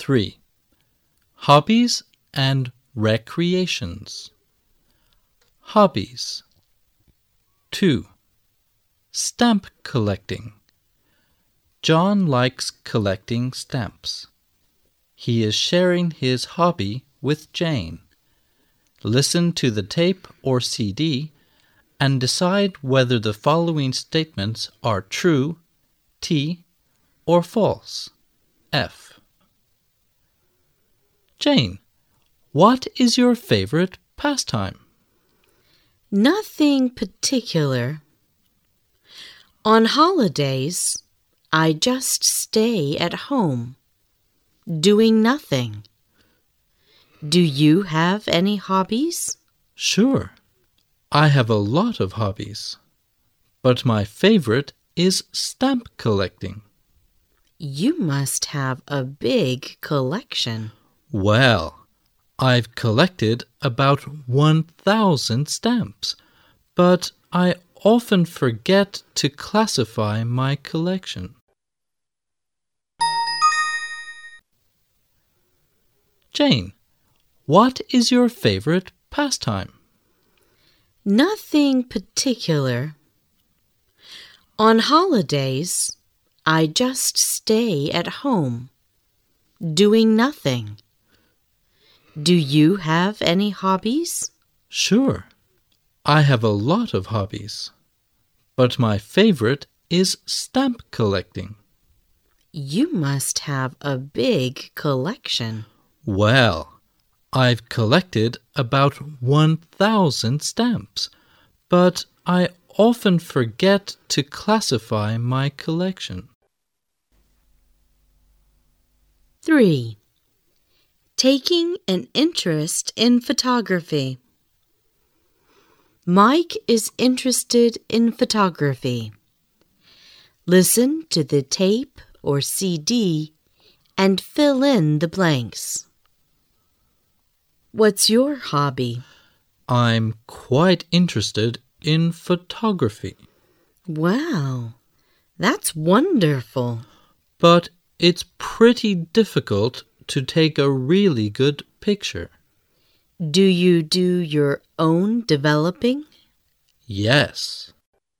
3. Hobbies and recreations. Hobbies. 2. Stamp collecting. John likes collecting stamps. He is sharing his hobby with Jane. Listen to the tape or CD and decide whether the following statements are true, T, or false, F. Jane, what is your favorite pastime? Nothing particular. On holidays, I just stay at home, doing nothing. Do you have any hobbies? Sure. I have a lot of hobbies, but my favorite is stamp collecting. You must have a big collection. Well, I've collected about 1,000 stamps, but I often forget to classify my collection. Jane, what is your favorite pastime? Nothing particular. On holidays, I just stay at home, doing nothing. Do you have any hobbies? Sure. I have a lot of hobbies, but my favorite is stamp collecting. You must have a big collection. Well, I've collected about 1,000 stamps, but I often forget to classify my collection. 3. Taking an interest in photography. Mike is interested in photography. Listen to the tape or CD and fill in the blanks. What's your hobby? I'm quite interested in photography. Wow, that's wonderful. But it's pretty difficult to take a really good picture. Do you do your own developing? Yes.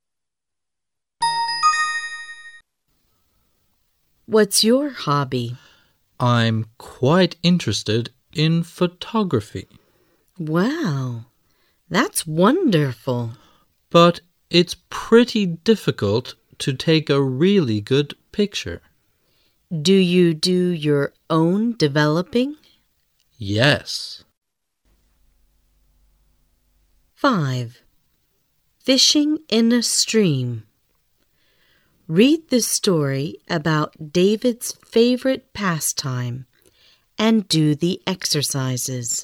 What's your hobby? I'm quite interested in photography. Wow, that's wonderful. But it's pretty difficult to take a really good picture. Do you do your own developing? Yes. 5. Fishing in a stream. Read the story about David's favorite pastime and do the exercises.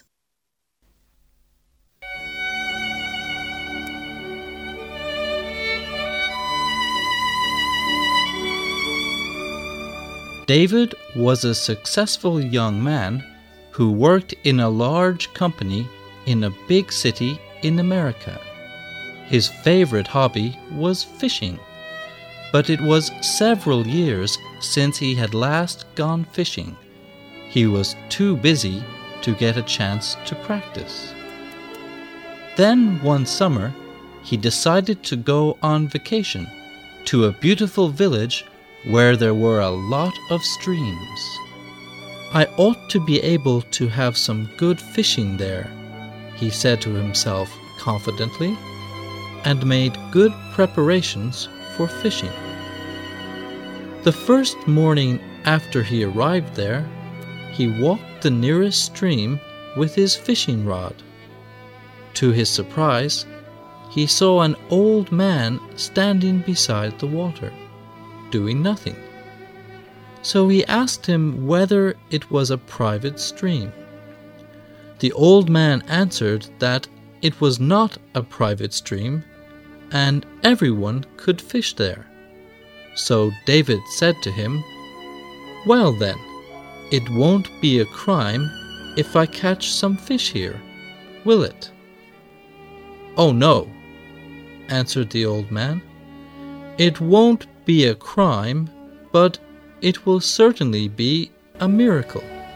David was a successful young man who worked in a large company in a big city in America. His favorite hobby was fishing, but it was several years since he had last gone fishing. He was too busy to get a chance to practice. Then one summer, he decided to go on vacation to a beautiful village where there were a lot of streams. I ought to be able to have some good fishing there, he said to himself confidently, and made good preparations for fishing. The first morning after he arrived there, he walked the nearest stream with his fishing rod. To his surprise, he saw an old man standing beside the water, doing nothing. So he asked him whether it was a private stream. The old man answered that it was not a private stream and everyone could fish there. So David said to him, "Well then, it won't be a crime if I catch some fish here, will it?" "Oh no," answered the old man. "It won't be a crime, but it will certainly be a miracle."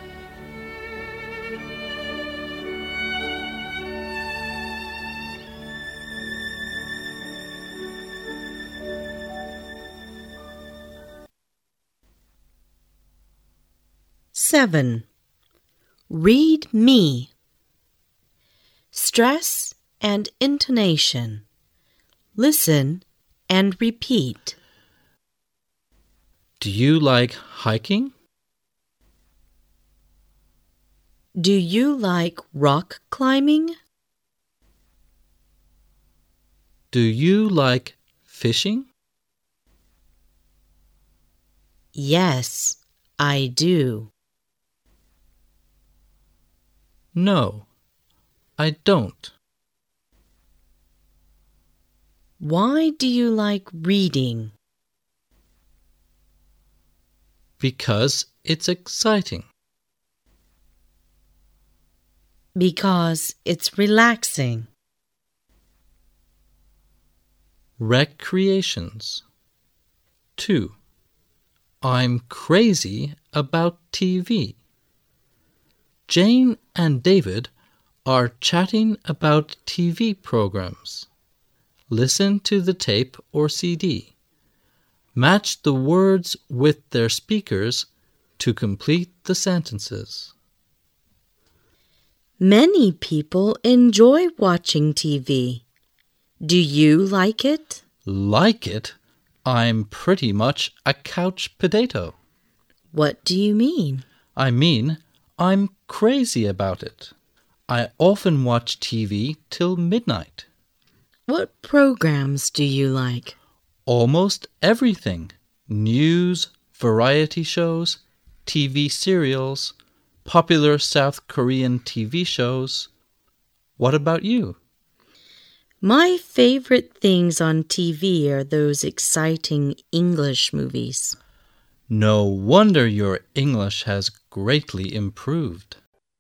7. Read me. Stress and intonation. Listen and repeat. Do you like hiking? Do you like rock climbing? Do you like fishing? Yes, I do. No, I don't. Why do you like reading? Because it's exciting. Because it's relaxing. Recreations. 2. I'm crazy about TV. Jane and David are chatting about TV programs. Listen to the tape or CD. Match the words with their speakers to complete the sentences. Many people enjoy watching TV. Do you like it? Like it? I'm pretty much a couch potato. What do you mean? I mean, I'm crazy about it. I often watch TV till midnight. What programs do you like? Almost everything. News, variety shows, TV serials, popular South Korean TV shows. What about you? My favorite things on TV are those exciting English movies. No wonder your English has greatly improved.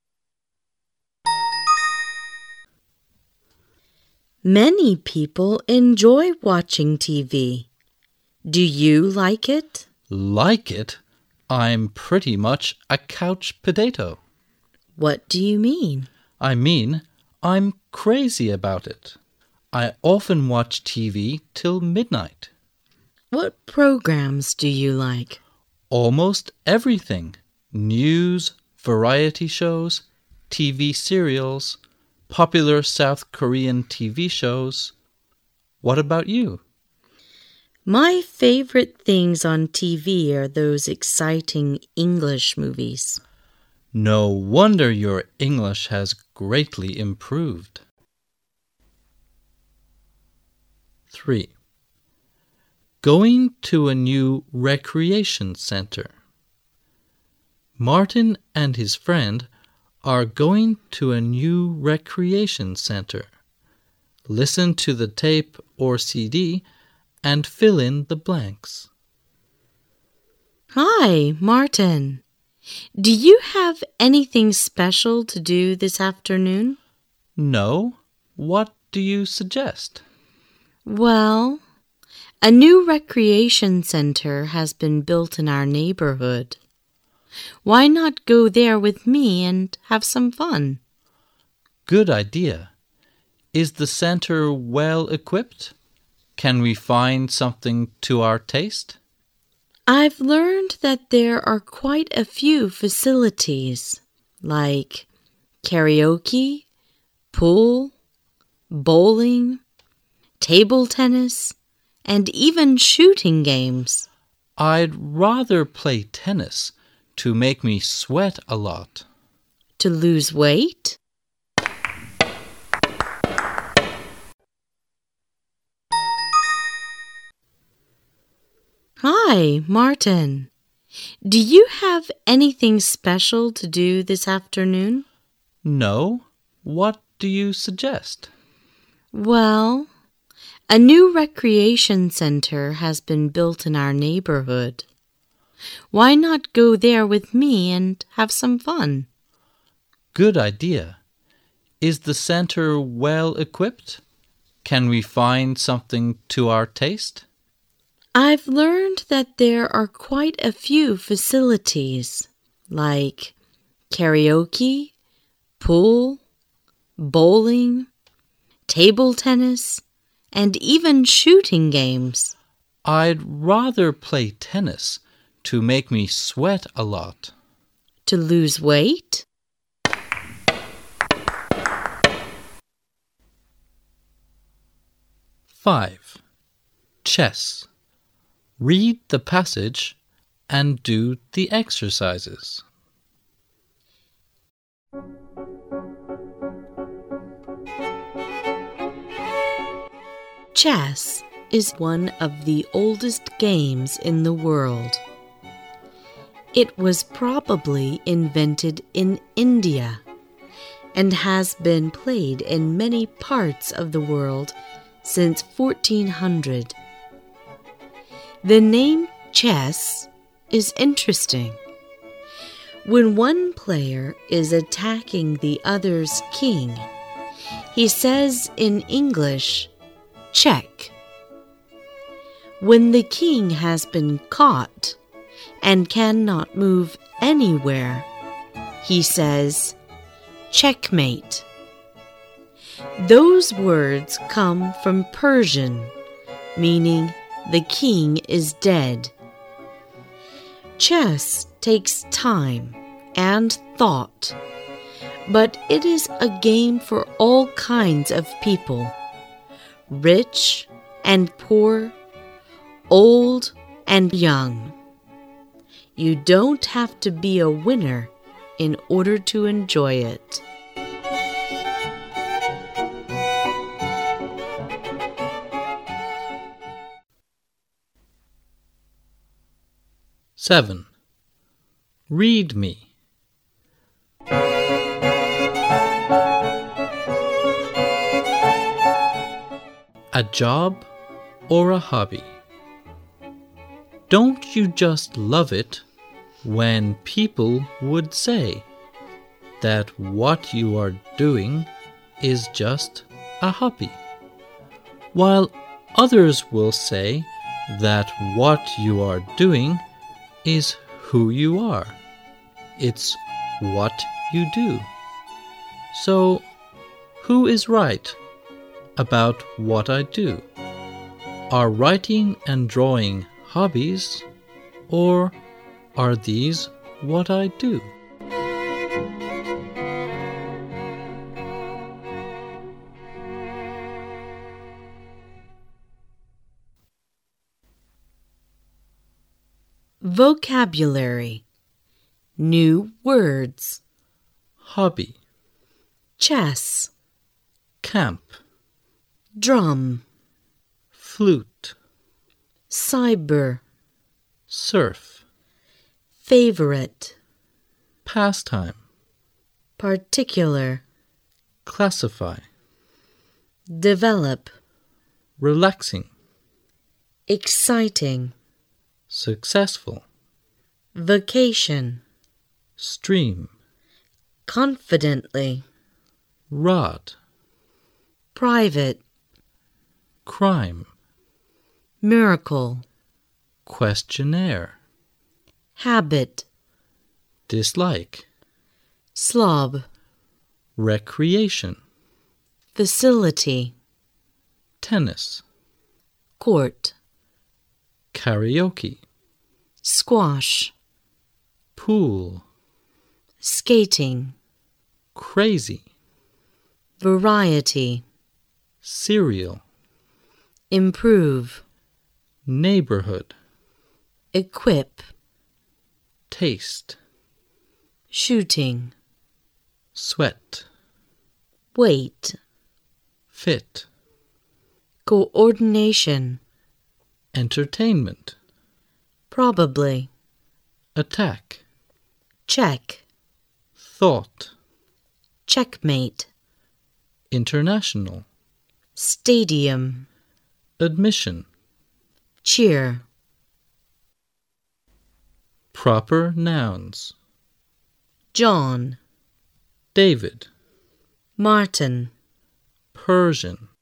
Many people enjoy watching TV. Do you like it? Like it? I'm pretty much a couch potato. What do you mean? I mean, I'm crazy about it. I often watch TV till midnight. What programs do you like? Almost everything. News, variety shows, TV serials, popular South Korean TV shows. What about you? My favorite things on TV are those exciting English movies. No wonder your English has greatly improved. 3. Going to a new recreation center. Martin and his friend are going to a new recreation center. Listen to the tape or CD and fill in the blanks. Hi, Martin. Do you have anything special to do this afternoon? No. What do you suggest? Well, a new recreation center has been built in our neighborhood. Why not go there with me and have some fun? Good idea. Is the center well equipped? Can we find something to our taste? I've learned that there are quite a few facilities, like karaoke, pool, bowling, table tennis, and even shooting games. I'd rather play tennis to make me sweat a lot. To lose weight? Hi, Martin. Do you have anything special to do this afternoon? No. What do you suggest? Well, a new recreation center has been built in our neighborhood. Why not go there with me and have some fun? Good idea. Is the center well equipped? Can we find something to our taste? I've learned that there are quite a few facilities, like karaoke, pool, bowling, table tennis, and even shooting games. I'd rather play tennis to make me sweat a lot. To lose weight? Five. Chess. Read the passage and do the exercises. Chess is one of the oldest games in the world. It was probably invented in India and has been played in many parts of the world since 1400. The name chess is interesting. When one player is attacking the other's king, he says in English, check. When the king has been caught and cannot move anywhere, he says, checkmate. Those words come from Persian, meaning the king is dead. Chess takes time and thought, but it is a game for all kinds of people, rich and poor, old and young. You don't have to be a winner in order to enjoy it. Seven. Read me. A job or a hobby? Don't you just love it when people would say that what you are doing is just a hobby, while others will say that what you are doing is who you are. It's what you do. So, who is right about what I do? Are writing and drawing hobbies, or are these what I do? Vocabulary. New words. Hobby, Chess, camp, drum, flute, cyber, surf, favorite, pastime, particular, classify, develop, relaxing, exciting, successful, vacation, stream, confidently, rod, private, crime, miracle, questionnaire, habit, dislike, slob, recreation, facility, tennis, court, karaoke, squash, pool, skating, crazy, variety, cereal, improve, neighborhood, equip, taste, shooting, sweat, weight, fit, coordination, entertainment, probably, attack, check, thought, checkmate, international, stadium, admission, cheer, proper nouns, John, David, Martin, Persian,